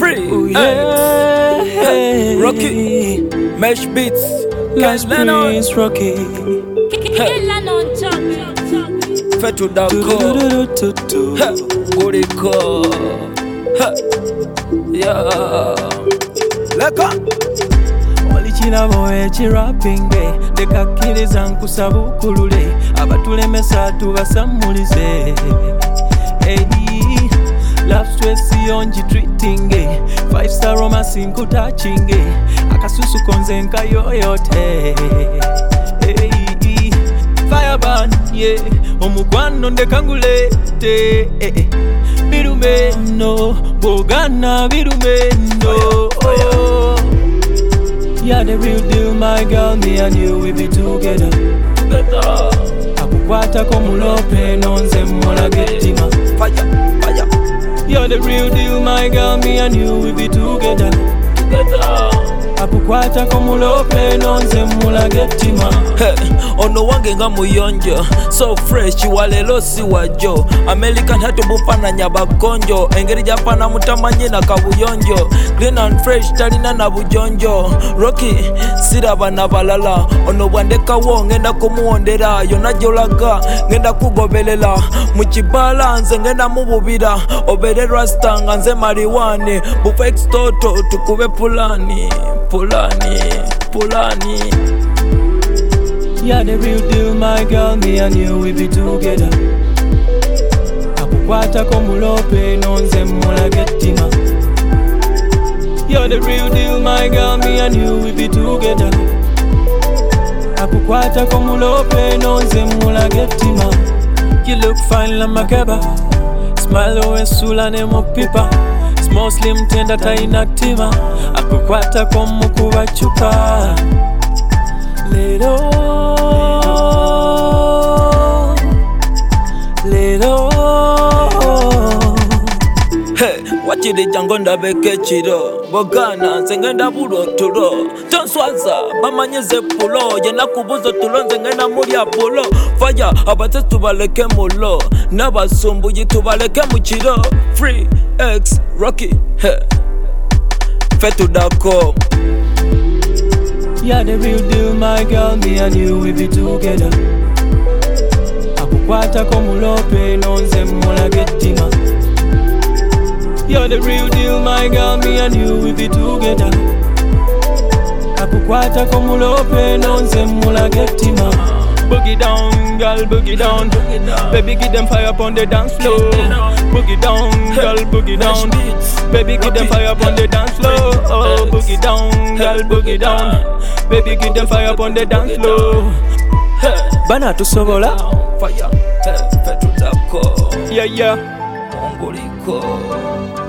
Free. Oh yeah. Rocky. Mesh Beats. Last Prince Rocky. Fetu Dako. Goriko. Yeah. Leka. Olikirabo ekirappinge ndekakkiriza nkusaba okulule abatulemesa tubasamulize. Hey, love stress yonji treating 5-star romance nkutachinge akasusu konze nkayoyote. Hey, fireburn yeah omukwano ndekangulete birumeno bogana birumeno. You're the real deal, my girl, me and you, we be together. Akukwata komulope nonze mola gettima. Fire. You're the real deal, my girl, me and you, we be together. Akukwata komulope nonze mola gettima. Ono wange nga muyonjo, so fresh walelo si wajo. American hatu bufananya bakonjo, engeri japana mutamanyi na kabuyonjo. Clean and fresh talina na bujonjo. Rocky siraba na balala, ono bwandeka wo ngenda kumuondera. Yona jolaga ngenda kugobelela, muchibala nze ngenda mububira. Obere rasta nga nze mariwani, bufex toto tukube pulani. You're the real deal, my girl, me and you, we be together. Akukwata komulope nonze mola gettima. You're the real deal, my girl, me and you, we be together. Akukwata komulope nonze mola gettima. You look fine like Makeba, smile always sula nemo pipa. Small slim tender taina tima, akukwata komukuba chupa. Little hey, wachiri jango ndabeke chiro bogana nzengenda bulo tulo tonswaza bamanyeze pulo yena kubuzo tulo nzengenda mulya pulo fire abatse tubaleke mulo n'abasumbuyi tubaleke mu kiro. Free X Rocky. Hey. Fetu Dako. You're the real deal, my girl, me and you, we be together. Akukwata komulope nonze mola gettima. You're the real deal, my girl, me and you, we be together. Akukwata komulope nonze mola gettima. Boogie down, girl, boogie down. Baby, give them fire up on the dance floor. Boogie down, girl, boogie down. Baby, give them fire up on the dance floor. Oh, boogie down, girl, boogie down. Baby, give them fire up on the dance floor. Bana tusobola. Fire. Fetu Dako. Yeah. Goriko.